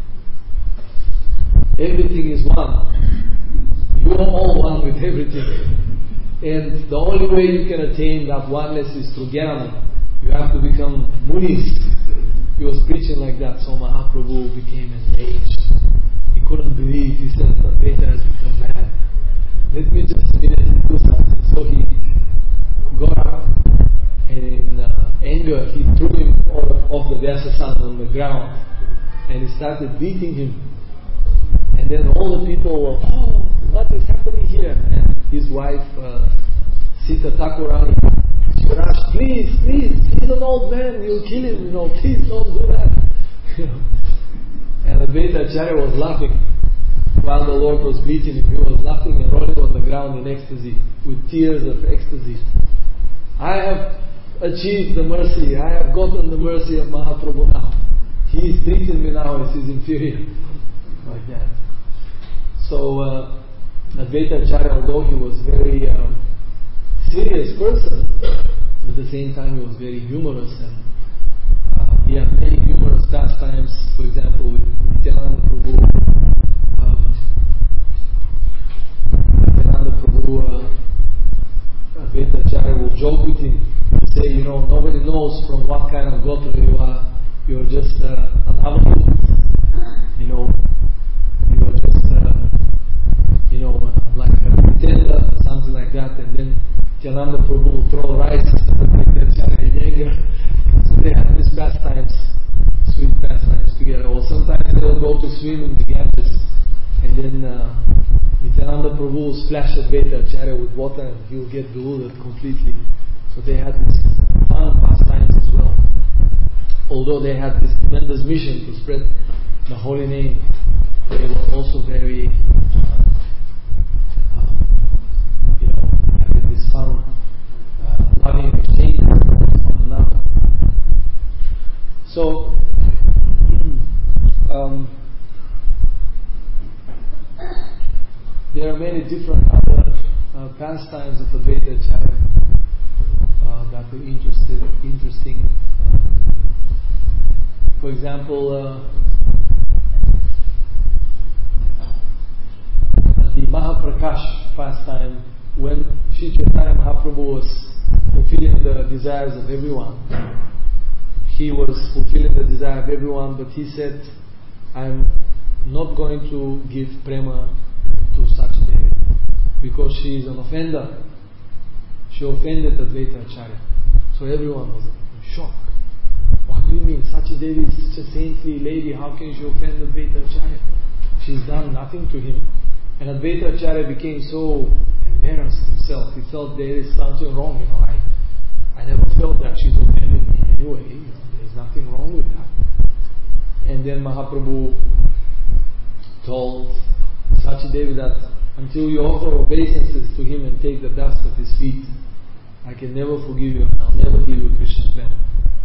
Everything is one. You are all one with everything. And the only way you can attain that oneness is through jnana. You have to become munis. He was preaching like that. So Mahaprabhu became enraged. He couldn't believe. He said, Advaita has become mad. Let me just immediately do something. So he got up, and in uh, anger he threw him off the Vyasasana on the ground, and he started beating him. And then all the people were, oh, what is happening here? And his wife, uh, Sita Thakurani, she rushed, please, please, he's an old man, you'll kill him, you know, please don't do that. And Advaita Acharya was laughing while the Lord was beating him. He was laughing and rolling on the ground in ecstasy, with tears of ecstasy. I have achieved the mercy, I have gotten the mercy of Mahaprabhu now. He is treating me now as his inferior. Like that. So uh, Advaita Acharya, although he was very um, serious person, at the same time he was very humorous, and uh, he had many humorous pastimes. For example, with Nityananda Prabhu, um, Nityananda Prabhu, uh, Advaita Acharya will joke with him and say, you know, nobody knows from what kind of gotra you are. You're just uh, an avatar, you know. You are just, uh, you know, uh, like a pretender, something like that, and then Nityananda Prabhu will throw rice at Advaita Acharya in anger. So they have these pastimes, sweet pastimes together. Or sometimes they'll go to swim in the Ganges, and then uh, Nityananda Prabhu will splash Advaita Acharya with water, and he will get bewildered completely. So they had these fun pastimes as well. Although they had this tremendous mission to spread the holy name, they were also very, uh, uh, you know, having this fun, uh, loving exchange with one another. So, um, there are many different other uh, pastimes of Advaita Acharya uh, that are interested, interesting. For example, uh, the Mahaprakash pastime, when Sri Chaitanya Mahaprabhu was fulfilling the desires of everyone. He was fulfilling the desire of everyone, but he said, I'm not going to give prema to Sachi Devi because she is an offender. She offended Advaita Acharya. So everyone was in shock. What do you mean? Sachi Devi is such a saintly lady, how can she offend Advaita Acharya? She's done nothing to him. And Advaita Acharya became so embarrassed himself. He felt there is something wrong, you know. I, I never felt that she's offended me anyway. You know, there's nothing wrong with that. And then Mahaprabhu told Sachi Devi that until you offer obeisances to him and take the dust of his feet, I can never forgive you and I'll never give you Krishna prema.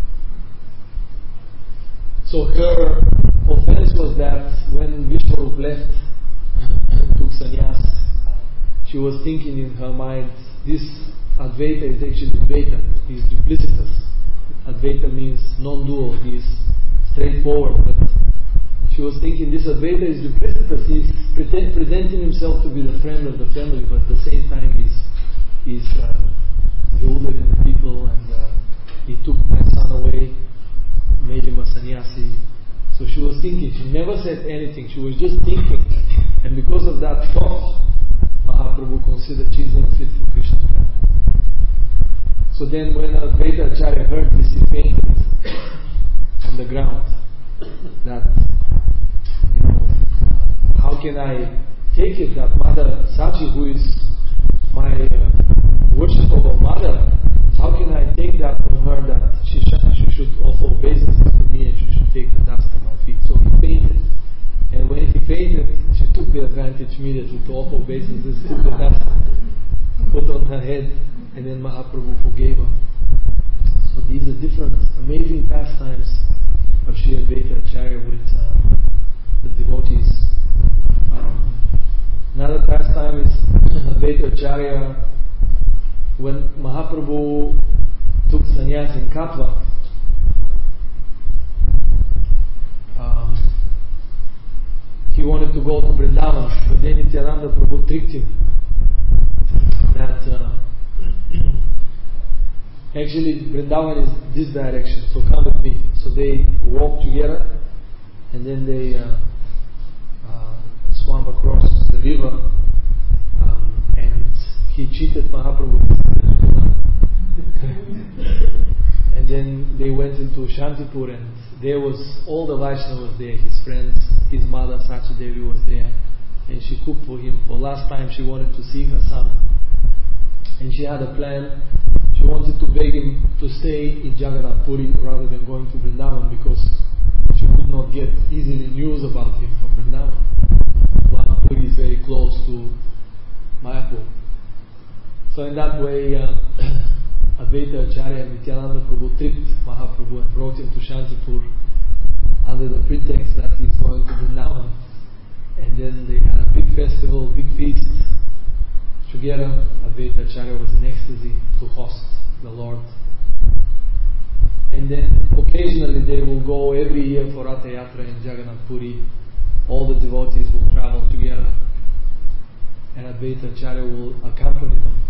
So her offense was that when Vishwarup left and took sannyas, she was thinking in her mind, this Advaita is actually Advaita, he is duplicitous. Advaita means non-dual, he is straightforward, but she was thinking this Advaita is duplicitous, he is pretend, presenting himself to be the friend of the family, but at the same time he is he's, uh, bewildered in the people, and uh, he took my son away, made him a sannyasi. So she was thinking, she never said anything, she was just thinking, and because of that thought, Mahaprabhu considered she is unfit for Krishna. So then when Advaita Acharya heard this, he fainted on the ground. That, you know, uh, how can I take it that Mother Sachi, who is my uh, worshipable mother, how can I take that from her that she, sh- she should offer obeisances to me and she should take the dust of my feet? So he fainted. And when he fainted, she took the advantage immediately to offer obeisances, took the dust, put on her head, and then Mahaprabhu forgave her. So these are different amazing pastimes of Sri Advaita Acharya with uh, the devotees. Um, another pastime is Advaita Acharya. When Mahaprabhu took sannyas in Katwa, um, he wanted to go to Vrindavan, but then Nityananda Prabhu tricked him that uh, actually Vrindavan is this direction, so come with me. So they walked together, and then they uh, uh, swam across the river, um, and he cheated Mahaprabhu. And then they went into Shantipur, and there was all the Vaishnavas there, his friends, his mother Sachi Devi was there, and she cooked for him. For last time she wanted to see her son, and she had a plan. She wanted to beg him to stay in Jagannath Puri rather than going to Vrindavan, because she could not get easily news about him from Vrindavan. Puri is very close to Mayapur. So in that way, uh, Advaita Acharya and Nityananda Prabhu tricked Mahaprabhu and brought him to Shantipur under the pretext that he's going to Vrindavan. And then they had a big festival, big feast together. Advaita Acharya was in ecstasy to host the Lord. And then occasionally they will go every year for Ratha Yatra in Jagannath Puri. All the devotees will travel together, and Advaita Acharya will accompany them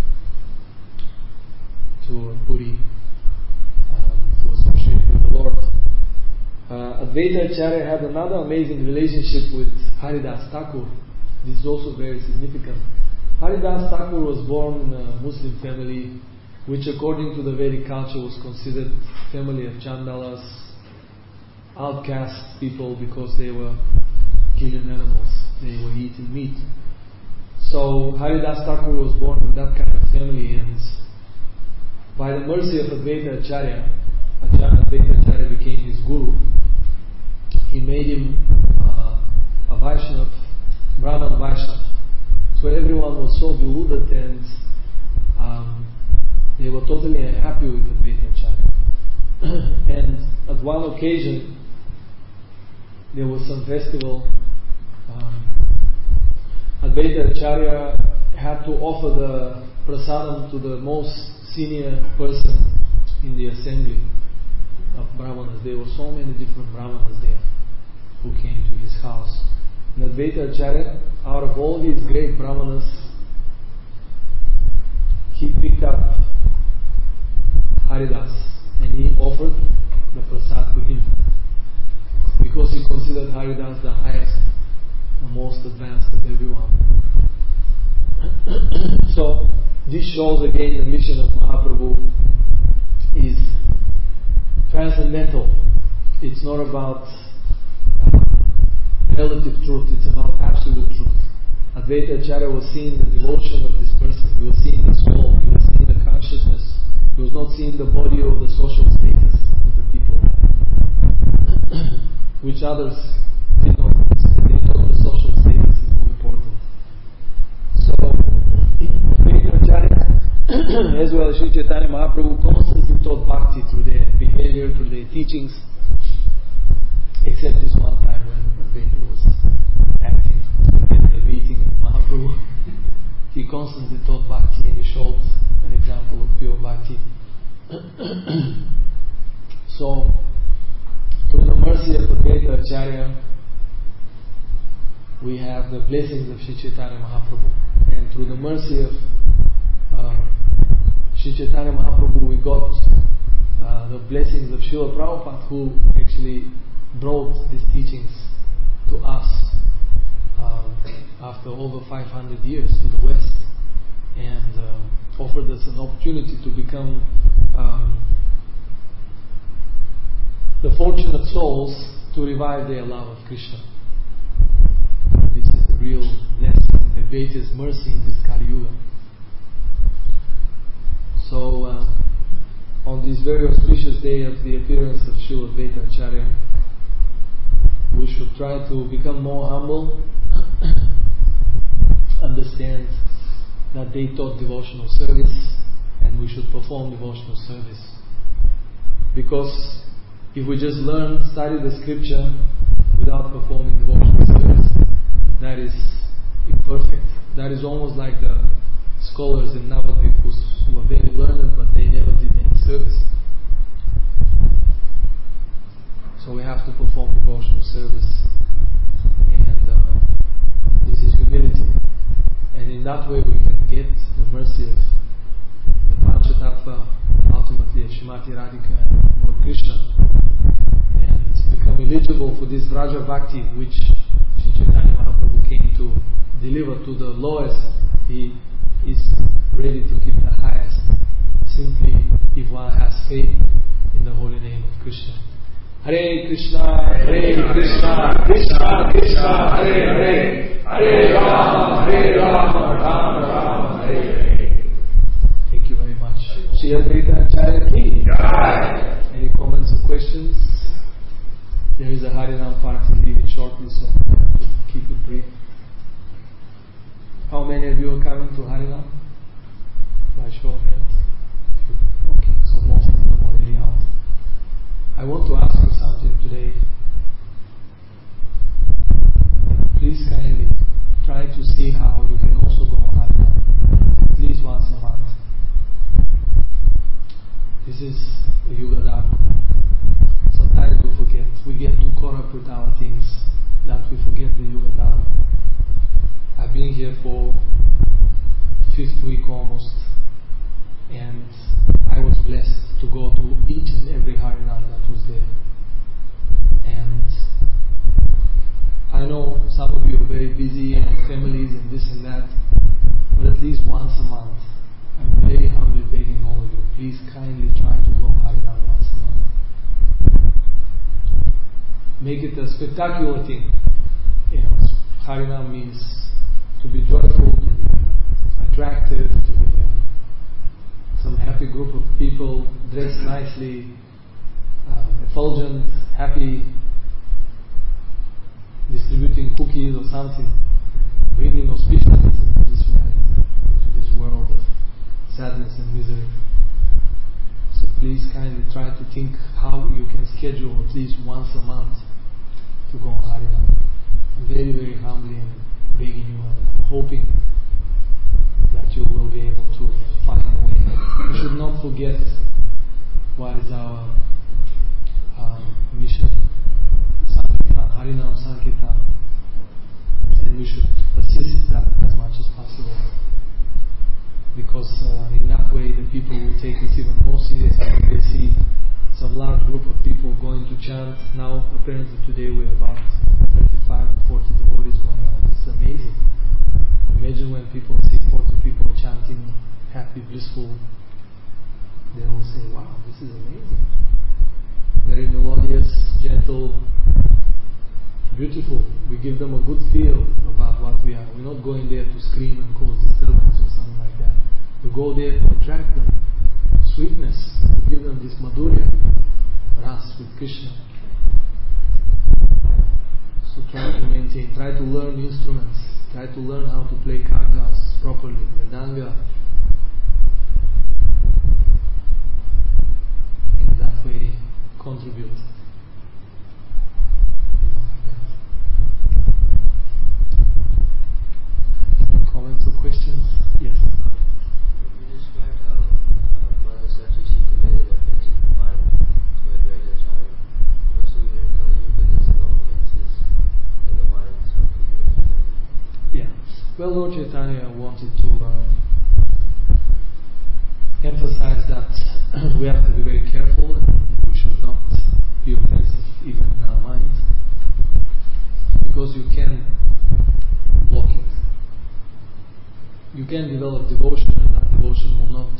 to Puri um, to associate with the Lord. Uh, Advaita Acharya had another amazing relationship with Haridas Thakur. This is also very significant. Haridas Thakur was born in a Muslim family, which according to the Vedic culture was considered family of Chandalas, outcast people, because they were killing animals, they were eating meat. So Haridas Thakur was born in that kind of family, and by the mercy of Advaita Acharya, Advaita Acharya became his guru. He made him uh, a Vaishnav, Brahman Vaishnav. So everyone was so bewildered, and um, they were totally unhappy with Advaita Acharya. And at one occasion, there was some festival. Um, Advaita Acharya had to offer the prasadam to the most senior person in the assembly of Brahmanas. There were so many different Brahmanas there who came to his house. And Advaita Acharya, out of all these great Brahmanas, he picked up this shows again the mission of Mahaprabhu is transcendental. It's not about uh, relative truth, it's about absolute truth. Advaita Acharya was seeing the devotion of this person, he was seeing the soul, he was seeing the consciousness, he was not seeing the body or the social status of the people, which others did not understand. They thought the social status is more important. So, Advaita Acharya, as well as Sri Chaitanya Mahaprabhu, constantly taught bhakti through their behavior, through their teachings, except this one time when Advaita was acting at the meeting of Mahaprabhu. He constantly taught bhakti and he showed an example of pure bhakti. So, through the mercy of Advaita Acharya, we have the blessings of Sri Chaitanya Mahaprabhu. And through the mercy of uh, Sri Chaitanya Mahaprabhu, we got uh, the blessings of Srila Prabhupada, who actually brought these teachings to us uh, after over five hundred years to the West, and uh, offered us an opportunity to become um, the fortunate souls to revive their love of Krishna. This is the real blessing, the greatest mercy in this Kali Yuga. So, uh, on this very auspicious day of the appearance of Srila Advaita Acharya, we should try to become more humble, understand that they taught devotional service, and we should perform devotional service. Because if we just learn, study the scripture without performing devotional service, that is imperfect. That is almost like the scholars in Navadvip who were very learned but they never did any service. So we have to perform devotional service, and uh, this is humility. And in that way we can get the mercy of the Panchatattva, ultimately of Srimati Radhika and Lord Krishna, and become eligible for this Vraja Bhakti which Sri Chaitanya Mahaprabhu came to deliver to the lowest. He is ready to give the highest, simply if one has faith in the holy name of Krishna. Hare Krishna, Hare Krishna, Krishna Krishna, Hare Hare, Hare Rama, Hare Rama, Rama Rama, Hare Hare. Thank you very much. Shri Advaita Acharya Ki. Any comments or questions? There is a Harinam party leaving shortly, so keep it brief. How many of you are coming to Harinam? By show of hands. Okay, so most of them are already out. I want to ask you something today. Please kindly try to see how you can also go on Harinam, at least once a month. This is the Yuga Dharma. Sometimes we forget. We get too caught up with our things that we forget the Yuga Dharma. I've been here for fifth week almost, and I was blessed to go to each and every Harinam that was there. And I know some of you are very busy and families and this and that, but at least once a month, I'm very humbly begging all of you, please kindly try to go Harinam once a month. Make it a spectacular thing. You know, Harinam means to be joyful, to be attractive, to be uh, some happy group of people dressed nicely, uh, effulgent, happy, distributing cookies or something, bringing auspiciousness into this reality, into this world of sadness and misery. So please kindly try to think how you can schedule at least once a month to go on Harinam. I'm very, very humbly and begging you and hoping that you will be able to find a way. We should not forget what is our um, mission, Sankirtan, Harinam Sankirtan, and we should assist that as much as possible, because uh, in that way the people will take us even more seriously when they see some large group of people going to chant. Now apparently today we're about thirty-five or forty devotees going on. It's amazing. Imagine when people see forty people chanting happy, blissful, they will say, wow, this is amazing. Very melodious, gentle, beautiful. We give them a good feel about what we are. We're not going there to scream and cause disturbance or something like that. We go there to attract them. Sweetness, to give them this madhurya, ras with Krishna. So try to maintain, try to learn instruments, try to learn how to play kartas properly, mridanga. And that way contribute. Comments or questions? Yes. You described how uh, Mother Satyajit committed offensive mind to a greater child. Also, here in Kali Yuga, there's no offenses in the mind. So could you explain? Yeah. Well, Lord Chaitanya wanted to uh, emphasize that we have to be very careful and we should not be offensive even in our mind, because you can block it. You can develop devotion, and that devotion will not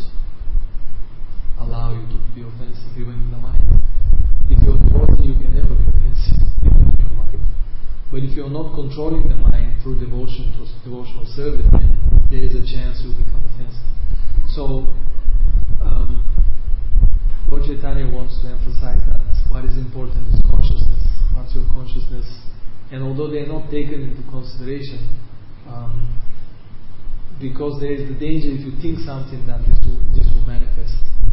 allow you to be offensive even in the mind. If you're devotee, you can never be offensive even in your mind. But if you're not controlling the mind through devotion, through devotional service, then there is a chance you'll become offensive. So, um, Lord Chaitanya wants to emphasize that what is important is consciousness. What's your consciousness? And although they are not taken into consideration, um, because there is the danger if you think something that this will, this will manifest.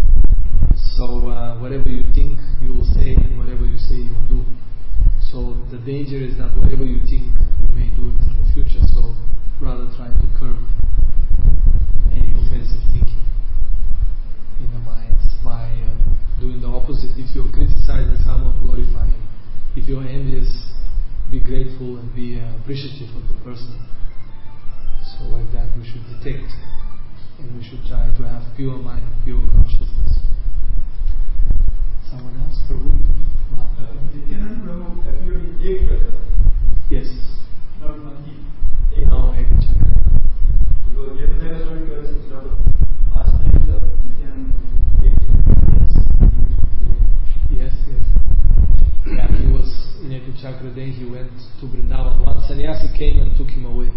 So uh, whatever you think, you will say, and whatever you say, you will do. So the danger is that whatever you think, you may do it in the future. So rather try to curb any offensive thinking in the mind by uh, doing the opposite. If you're criticizing someone, glorify him. If you're envious, be grateful and be uh, appreciative of the person. So like that we should detect, and we should try to have pure mind, pure consciousness. Someone else? Prabhu? Nityananda Brahma appeared in Ekchakra. Yes. Not Nandi. No, Ekchakra. Because Jayapataka Swami tells us a lot of past names of Nityananda Ekchakra. Yes, yes. Yeah, he was in Ekchakra, then he went to Vrindavan. One sannyasi came and took him away.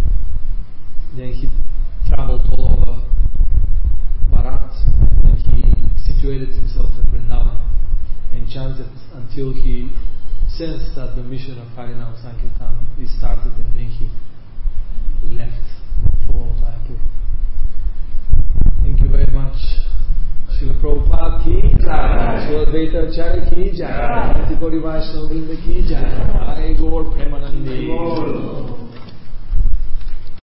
Then he traveled all over Bharat, and he situated himself at Vrindavan and chanted until he sensed that the mission of Harinam Sankirtan is started, and then he left for Mayapur. Thank you very much. Srila Prabhupada ki jai, Srila Advaita Acharya ki jai, Ati Gauri Vaishnava Vrinda ki jai, Hare Gaur Premanande.